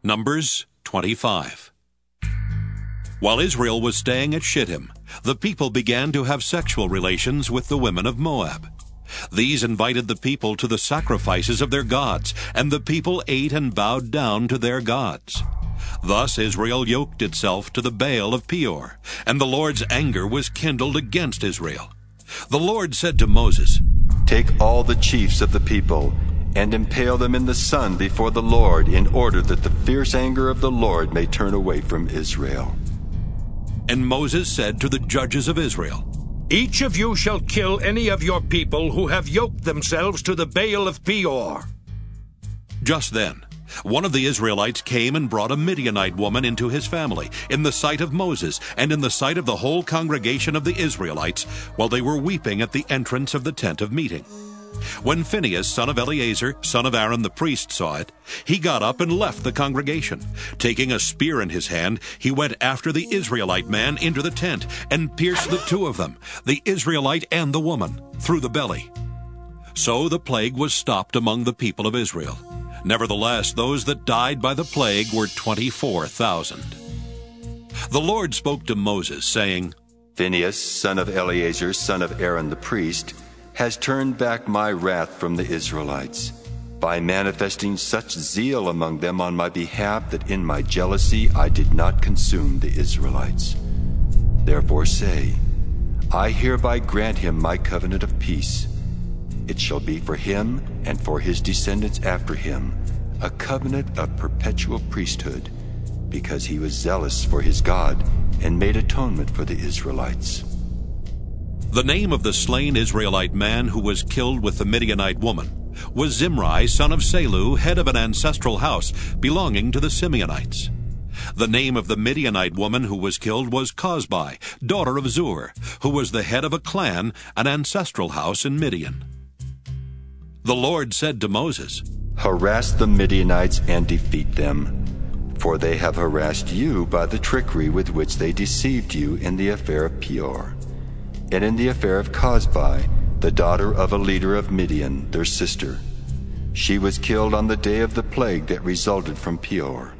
Numbers 25. While Israel was staying at Shittim, the people began to have sexual relations with the women of Moab. These invited the people to the sacrifices of their gods, and the people ate and bowed down to their gods. Thus Israel yoked itself to the Baal of Peor, and the Lord's anger was kindled against Israel. The Lord said to Moses, "Take all the chiefs of the people and impale them in the sun before the Lord, in order that the fierce anger of the Lord may turn away from Israel." And Moses said to the judges of Israel, "Each of you shall kill any of your people who have yoked themselves to the Baal of Peor." Just then, one of the Israelites came and brought a Midianite woman into his family, in the sight of Moses, and in the sight of the whole congregation of the Israelites, while they were weeping at the entrance of the tent of meeting. When Phinehas, son of Eleazar, son of Aaron the priest, saw it, he got up and left the congregation. Taking a spear in his hand, he went after the Israelite man into the tent, and pierced the two of them, the Israelite and the woman, through the belly. So the plague was stopped among the people of Israel. Nevertheless, those that died by the plague were 24,000. The Lord spoke to Moses, saying, "Phinehas, son of Eleazar, son of Aaron the priest, has turned back my wrath from the Israelites, by manifesting such zeal among them on my behalf that in my jealousy I did not consume the Israelites. Therefore say, I hereby grant him my covenant of peace. It shall be for him and for his descendants after him a covenant of perpetual priesthood, because he was zealous for his God and made atonement for the Israelites." The name of the slain Israelite man who was killed with the Midianite woman was Zimri, son of Salu, head of an ancestral house belonging to the Simeonites. The name of the Midianite woman who was killed was Cosbi, daughter of Zur, who was the head of a clan, an ancestral house in Midian. The Lord said to Moses, "Harass the Midianites and defeat them, for they have harassed you by the trickery with which they deceived you in the affair of Peor, and in the affair of Cosbi, the daughter of a leader of Midian, their sister. She was killed on the day of the plague that resulted from Peor.